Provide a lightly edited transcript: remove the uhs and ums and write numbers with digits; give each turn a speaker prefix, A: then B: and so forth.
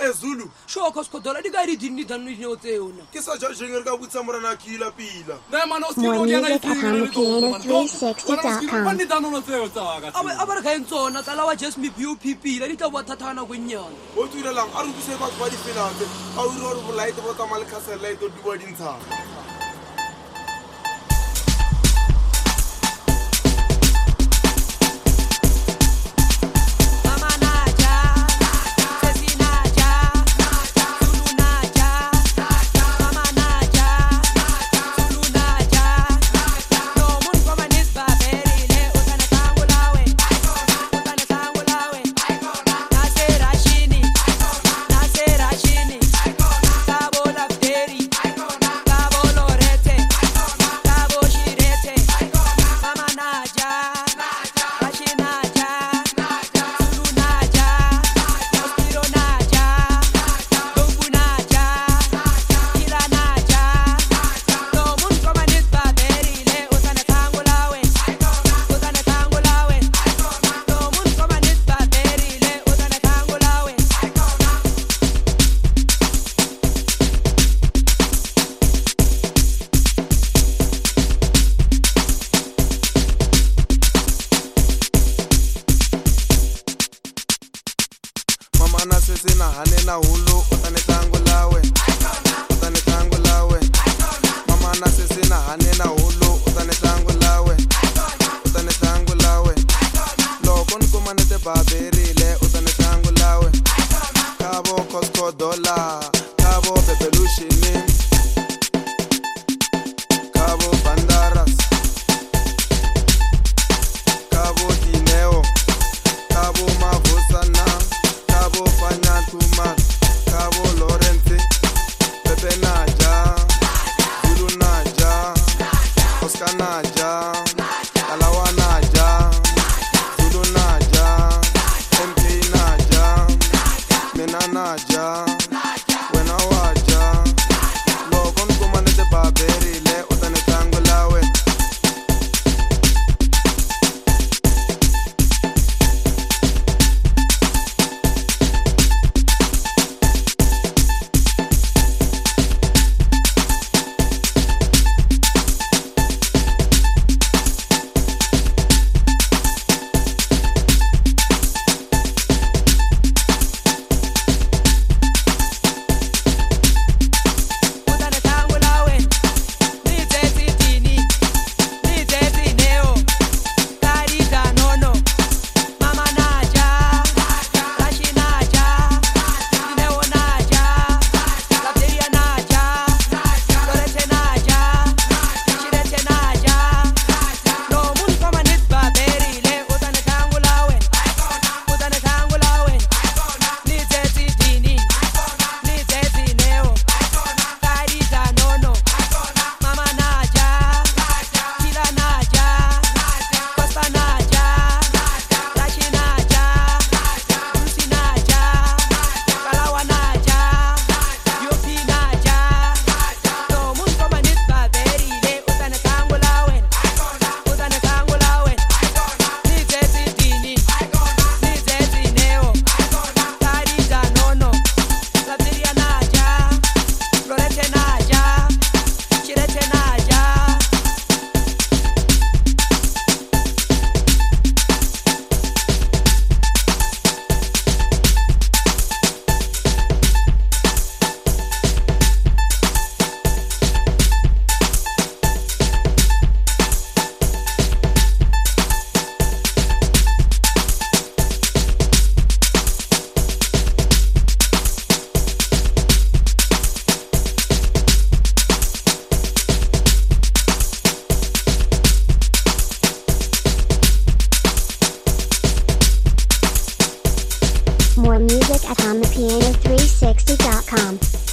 A: Zulu.
B: Sure, cause Kodola di guy didn't need no teona.
A: Ke sa judging re ka butsa morana kila pila.
C: More music at HamaPiano360.com.
B: Abara ka entsona tala wa just me PUPP la di ka bothata go nyana.
A: O tswile lang a re buse ba ba di finance. A o re bo light bo tsamale castle light o di bo dintsha. Mana sese na hanena hulu utane tango lawe utane tango lawe mama na sese na hanena hulu utane tango lawe utane tango lawe loko nkomane te baberile utane tango lawe kabo Costco dollar kabo bebelushini kabo bandaras kabo dineo kabo mavusana Cabo Fanyatuma, Cabo Lorente, Pepe Naja, Zulu Naja, Oscar Naja, Alawa Naja, Zulu Naja, MP Naja, Mena Naja, Wena Waja, Logon Kumane de Baberi, Le Otane Tango Lawe.
C: More music at HamaPiano360.com.